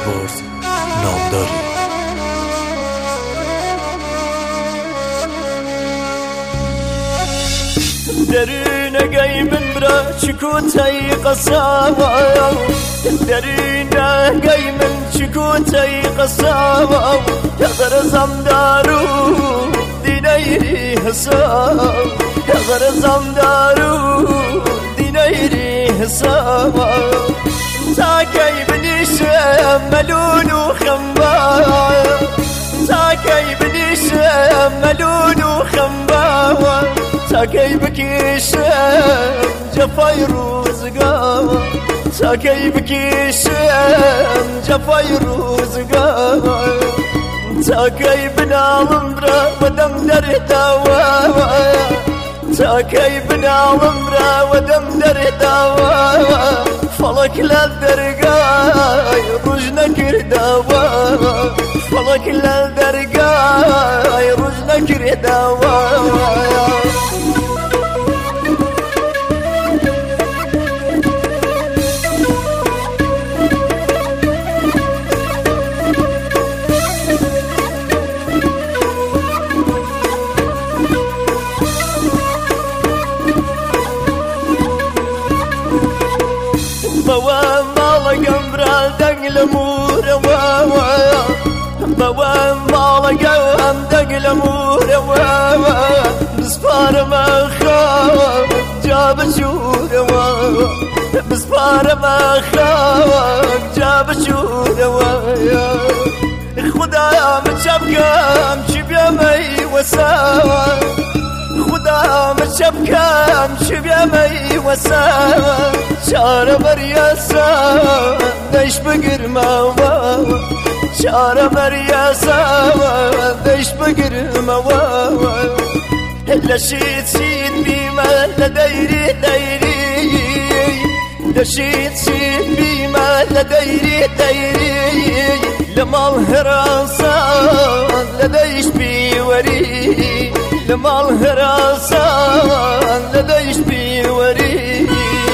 پشتیباز نامداری. درين قايم برا شكوتي قصابة، درين قايم شكوتي قصابة، يغر زمدارو دينيري حساب، يغر زمدارو دينيري حساب. تاكي بنيش ملول وخنبا، تاكي بنيش ملول وخنبا، تاكي بكيش جفاي روزقا، تاكي بكيش جفاي روزقا، تاكي بنا ضمرا ودم درداوا، تاكي بنا ضمرا ودم درداوا، فلك للدرقاي رجنا كرداوا، فلك للدرقاي رجنا كرداوا. بوام مالك امبرال دقل مورا واوا، بوام مالك دقل مورا واوا، بسفار ما خاف جاب شورا واوا، بسفار ما خاف جاب شورا واوا. خدا متشبكة امشي بيمي وساوا، خدا متشبكة امشي بيمي وساوا، شارة مرياسا ديش بقر مواوا، شارة مرياسا ديش بقر مواوا. لشيت سيد بما لديري ديري، لشيت سيد بما لديري ديري، لما الهراسا لديش بيوري، لما الهراسا لديش بيوري.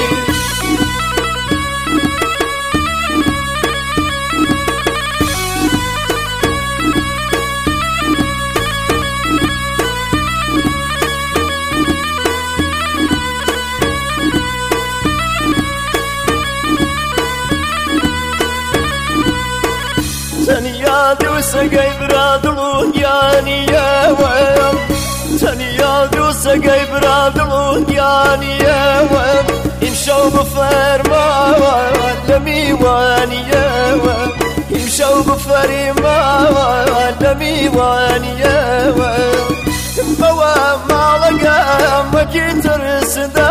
تنيا دوسا قيبرا دلو ياني يا وام، تنيا دوسا قيبرا دلو ياني يا وام، يمشوا بفرما لمي واني يا وام، يمشوا بفرما لمي واني يا وام. بوام مالقا مكي ترسدا،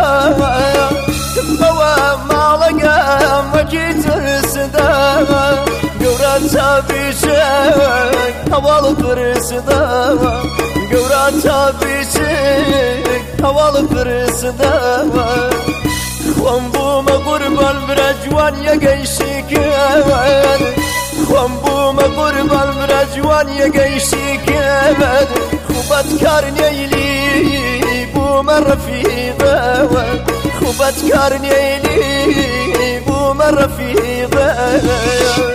بوام مالقا مكي ترسدا، قوراتها بيشك هوال فرسدا، قوراتها بيشك هوال فرسدا. خوان بوما قربان برجوان يقيشيك، خوان بوما قربان برجوان يقيشيك، خوبت كارنيلي بوما رفيقا، خوبت كارنيلي بوما رفيقا.